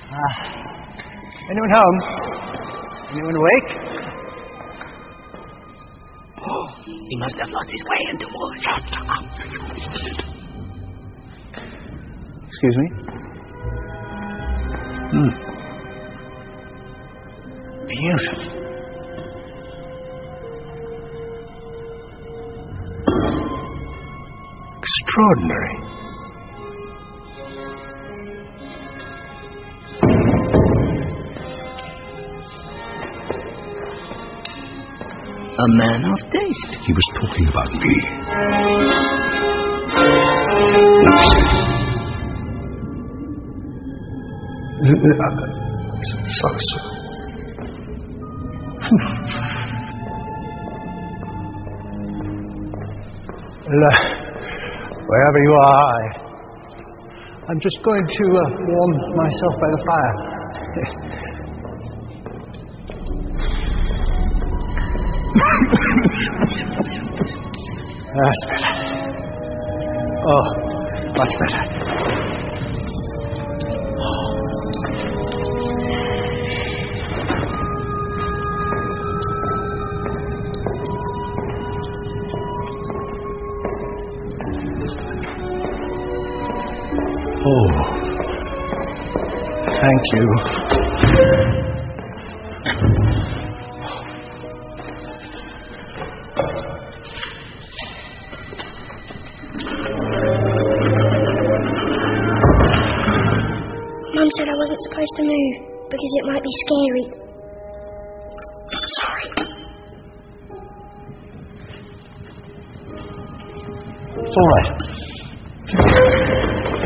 Anyone home? Anyone awake? Oh, he must have lost his way in the woods. Excuse me? Beautiful. Extraordinary. A man of taste. He was talking about me. Wherever you are, I'm just going to warm myself by the fire. That's better. Oh, much better. Oh, thank you. Mum said I wasn't supposed to move because it might be scary. Sorry. It's all right.